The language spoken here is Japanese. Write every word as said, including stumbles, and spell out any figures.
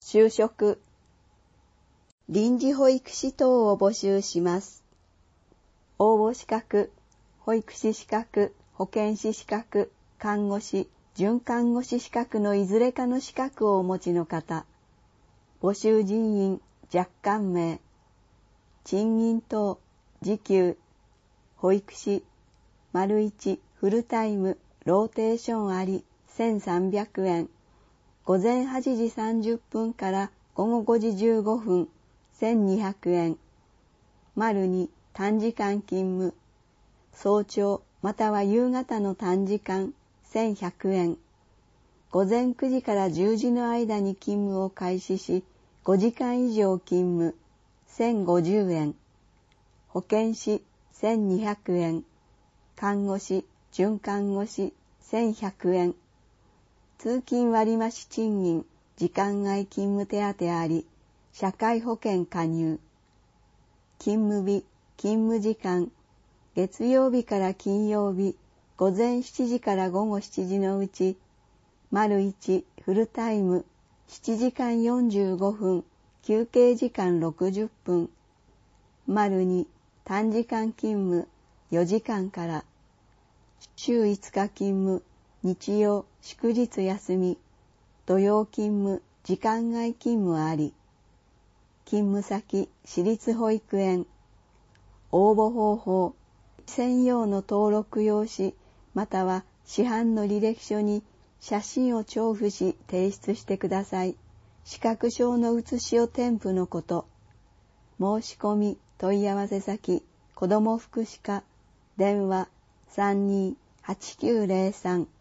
就職、臨時保育士等を募集します。応募資格、保育士資格、保健師資格、看護師、准看護師資格のいずれかの資格をお持ちの方、募集人員若干名、賃金等、時給、保育士、丸一フルタイム、ローテーションあり、せんさんびゃくえん、午前はちじさんじゅっぷんから午後ごじじゅうごふん、せんにひゃくえん、丸に短時間勤務、早朝または夕方の短時間、せんひゃくえん、午前くじからじゅうじの間に勤務を開始し、ごじかん以上勤務、せんごじゅうえん、保健師、せんにひゃくえん、看護師、准看護師、せんひゃくえん、通勤割増賃金、時間外勤務手当あり、社会保険加入、勤務日、勤務時間、月曜日から金曜日、午前しちじから午後しちじのうち、丸一フルタイム、しちじかんよんじゅうごふん、休憩時間ろくじゅっぷん、丸に短時間勤務、よじかんから、週いつか勤務、日曜、祝日休み、土曜勤務、時間外勤務あり、勤務先、私立保育園、応募方法、専用の登録用紙、または市販の履歴書に写真を調布し提出してください。資格証の写しを添付のこと。申し込み、問い合わせ先、子ども福祉課、電話さんにーはちきゅうゼロさん